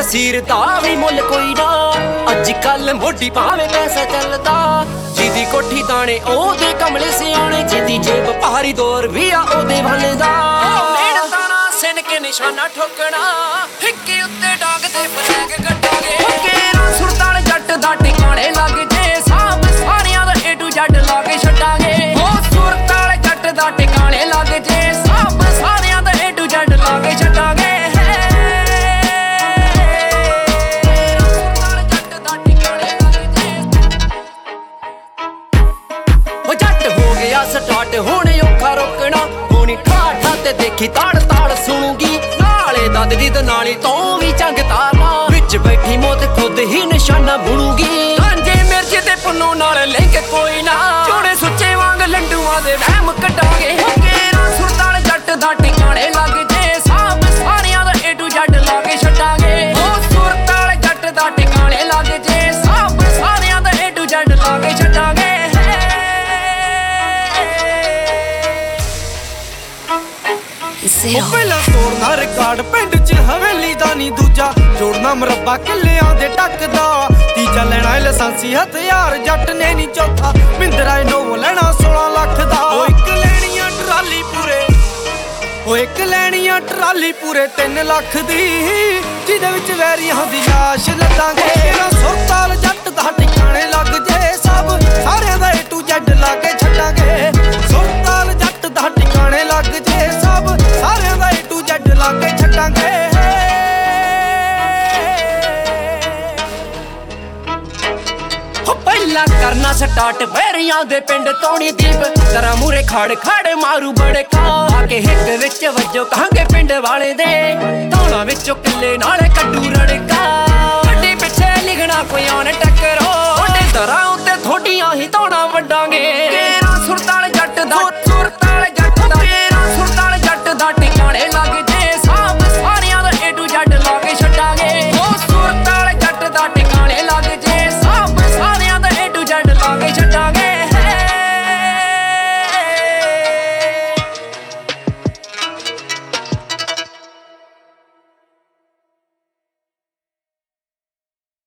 ਜਸੀਰ ਦਾ ਵੀ ਮੁੱਲ ਕੋਈ ਨਾ। ਅੱਜ ਕੱਲ ਮੋਢੀ ਭਾਵੇਂ ਪੈਸਾ ਚੱਲਦਾ, ਜਿਹਦੀ ਕੋਠੀ ਤਾਣੇ ਉਹਦੇ ਕਮਲੇ ਸਿਆਣੇ, ਜਿਹਦੀ ਜੇਬ ਭਾਰੀ ਦੌਰ ਵੀ ਆ ਉਹਦੇ ਵੱਲ ਦਾ। ਮਿਹਨਤਾਂ ਨਾਲ ਸਿਨ ਕੇ ਨਿਸ਼ਾਨਾ ਠੋਕਣਾ, ਫਿੱਕੇ ਉੱਤੇ ਡਾਂਗ ਤੇ ਫਲੈਗ ਕੱਟਾਂਗੇ। ਕੇਰਾਂ ਸੁਰਤਾਲ ਜੱਟ ਦਾ ਟਿਕਾਣੇ ਲੱਗ ਜੇ, ਸਾਬ ਸਾਰਿਆਂ ਦਾ A to Z ਲਾ ਕੇ ਛੱਡਾਂਗੇ। ਉਹ ਸੁਰਤਾਲ ਜੱਟ ਦਾ ਟਿਕਾਣੇ ਲੱਗ ਜੇ, ਸਾਬ ਸਾਰਿਆਂ ਦਾ A to Z ਲਾ ਕੇ ਛੱਡਾਂਗੇ। ਸਟਾਰਟ ਹੁਣ ਔਖਾ ਰੋਕਣਾ, ਹੋਣੀ ਠਾਠਾ ਤੇ ਦੇਖੀ ਤਾੜ ਤਾੜ ਸੁਣੂਗੀ। ਨਾਲੇ ਦੰਦ ਦੀ ਨਾਲੀ ਤੋਂ ਵੀ ਚੰਗ ਤਾਰਨਾ, ਵਿੱਚ ਬੈਠੀ ਮੌਤ ਖੁਦ ਹੀ ਨਿਸ਼ਾਨਾ ਬੁਣੂਗੀ। ਰਾਂਝੇ ਮਿਰਚ ਤੇ ਪੁੰਨੂ ਨਾਲ ਲਿੰਕ ਕੋਈ ਨਾ, ਜੋੜੇ ਸੁੱਚੇ ਵਾਂਗ ਲੰਡੂਆਂ ਦੇ ਵਹਿਮ ਕੱਢਾਂਗੇ। ਕੇਰਾਂ ਸੁਰਤਾਲ ਜੱਟ ਦਾ ਟਿਕਾਣੇ ਲੱਗ ਜੇ, ਸਾਬ ਸਾਰਿਆਂ ਦਾ A to Z ਲਾ ਕੇ ਛੱਡਾਂਗੇ। ਉਹ ਸੁਰਤਾਲ ਜੱਟ ਦਾ ਟਿਕਾਣੇ ਲੱਗ ਜੇ, ਸਾਬ ਸਾਰਿਆਂ ਦਾ A to Z ਲਾ ਕੇ ਛੱਡਾਂਗੇ। ਉਹ ਪਹਿਲਾਂ ਤੋੜਨਾ ਰਿਕਾਰਡ ਪਿੰਡ 'ਚ ਹਵੇਲੀ ਦਾ ਨੀ ਦੂਜਾ, ਜੋੜਨਾ ਮਰੱਬਾ ਕਿੱਲਿਆਂ ਦੇ ਟੱਕਦਾ। ਤੀਜਾ ਲੈਣਾ ਲਾਇਸੈਂਸੀ ਹਥਿਆਰ ਜੱਟ ਨੇ ਨੀ ਚੌਥਾ, ਮਹਿੰਦਰਾ ਇਨੋਵਾ ਲੈਣਾ 16 ਲੱਖ ਦਾ। ਉਹ ਇੱਕ ਲੈਣੀ ਆ ਟਰਾਲੀ ਪੂਰੇ, ਉਹ ਇੱਕ ਲੈਣੀ ਆ ਟਰਾਲੀ ਪੂਰੇ 3 ਲੱਖ ਦੀ, ਜਿਹਦੇ ਵਿੱਚ ਵੈਰੀਆਂ ਦੀ ਲਾਸ਼ ਲੱਦਾਂਗੇ। ਸੁਰਤਾਲ ਜੱਟ ਦਾ ਟਿਕਾਣੇ ਲੱਗ ਜੇ, ਸਭ ਸਾਰਿਆਂ ਦਾ A to Z ਲਾ ਕੇ ਛੱਡਾਂਗੇ। ਸੁਰਤਾਲ ਜੱਟ ਦਾ ਟਿਕਾਣੇ ਲੱਗ ਜੇ, ਸਭ ਸਾਰਿਆਂ ਦਾ A to Z ਲਾ ਕੇ ਛੱਡਾਂਗੇ। ਪਹਿਲਾਂ ਕਰਨਾ ਸਟਾਰਟ ਵੈਰੀਆਂ ਦੇ ਪਿੰਡ ਤੋਣੀ ਦੀਪ, ਤਰਾ ਮੂਰੇ ਖੜ ਖੜ ਮਾਰੂ ਬੜੇ ਕਾ। ਆ ਕੇ ਹਿੱਕ ਵਿੱਚ ਵੱਜੋ ਕਹਾਂਗੇ ਪਿੰਡ ਵਾਲੇ ਦੇ, ਧੌਣਾ ਵਿੱਚੋਂ ਕਿੱਲੇ ਨਾਲੇ ਕੱਢੂ ਰੜਕਾ। ਗੱਡੀ ਪਿੱਛੇ ਲਿਖਣਾ ਕੋਈ ਆਉਣ ਟੱਕਰੋ, ਤੁਹਾਡੇ ਦਰਾਂ ਉੱਤੇ ਥੋਡੀਆਂ ਹੀ ਧੌਣਾ ਵੱਡਾਂਗੇ। ਕੇਰਾਂ ਸੁਰਤਾਲ ਜੱਟ ਦਾ